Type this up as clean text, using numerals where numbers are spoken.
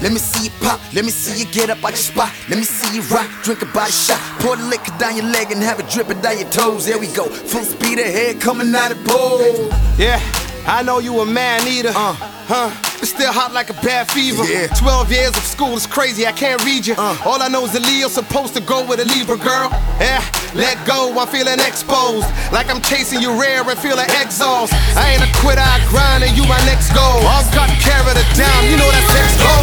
let me see you pop. Let me see you get up out your spot. Let me see you rock, drink a body shot. Pour the liquor down your leg and have it dripping down your toes. There we go, full speed ahead, coming out of pole. Yeah, I know you a man eater. It's still hot like a bad fever. Yeah. 12 years of school is crazy, I can't read you. All I know is the Leo's supposed to go with a Libra girl. Yeah, let go, I'm feeling exposed. Like I'm chasing you rare and feeling exhaust. I ain't a quitter, I grind and you my next goal. I've got carried it down, you know that's next goal.